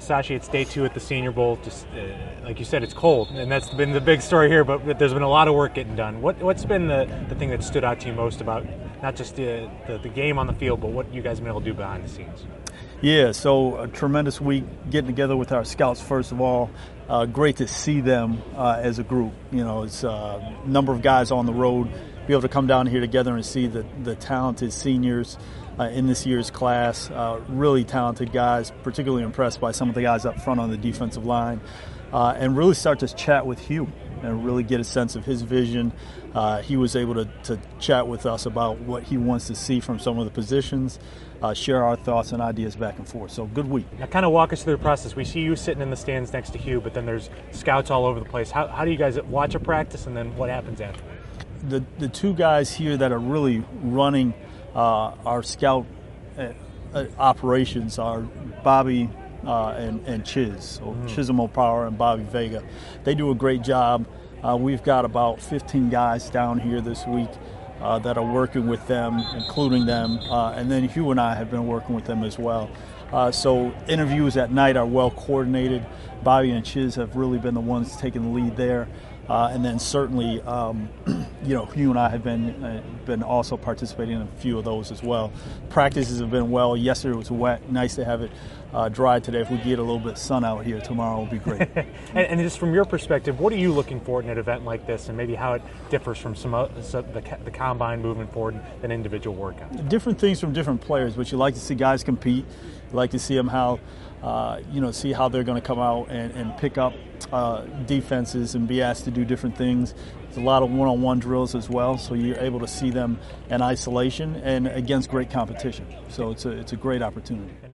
Sashi, it's day 2 at the Senior Bowl. Just like you said, it's cold, and that's been the big story here. But there's been a lot of work getting done. What's been the thing that stood out to you most about not just the game on the field, but what you guys have been able to do behind the scenes? Yeah, so a tremendous week getting together with our scouts. First of all, great to see them as a group. You know, it's a number of guys on the road. Be able to come down here together and see the talented seniors in this year's class, really talented guys, particularly impressed by some of the guys up front on the defensive line, and really start to chat with Hugh and really get a sense of his vision. He was able to chat with us about what he wants to see from some of the positions, share our thoughts and ideas back and forth. So good week. Now kind of walk us through the process. We see you sitting in the stands next to Hugh, but then there's scouts all over the place. How do you guys watch a practice, and then what happens after? The two guys here that are really running our scout operations are Bobby and Chiz, so Chisholm O'Power and Bobby Vega. They do a great job. We've got about 15 guys down here this week that are working with them, including them, and then Hugh and I have been working with them as well. So interviews at night are well coordinated. Bobby and Chiz have really been the ones taking the lead there. And then certainly, Hugh and I have been also participating in a few of those as well. Practices have been well. Yesterday was wet. Nice to have it dry today. If we get a little bit of sun out here tomorrow, it'll be great. and just from your perspective, what are you looking for in an event like this, and maybe how it differs from the combine moving forward than individual workouts? Different things from different players, but you like to see guys compete. You like to see them see how they're going to come out and pick up defenses and be asked to do different things. There's a lot of one-on-one drills as well, so you're able to see them in isolation and against great competition. So it's a great opportunity.